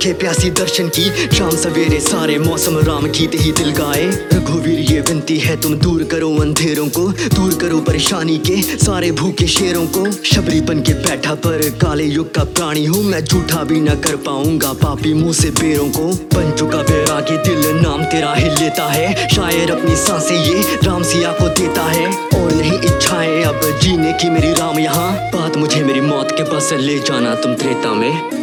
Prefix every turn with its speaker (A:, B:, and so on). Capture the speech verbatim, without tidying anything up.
A: आंखें प्यासी दर्शन की, शाम सवेरे सारे मौसम राम गीत ही दिल गाए। रघुवीर ये विनती है तुम दूर करो अंधेरों को, दूर करो परेशानी के सारे भूखे शेरों को। शबरी बन के बैठा पर काले युग का प्राणी हूँ मैं, झूठा भी न कर पाऊंगा पापी मुंह से बेरों को। बन चुका बैरागी दिल नाम तेरा ही लेता है, शायर अपनी सांसें ये राम सिया को देता है। और नहीं इच्छाएं अब जीने की मेरी राम यहाँ, बात मुझे मेरी मौत के बस ले जाना तुम त्रेता में।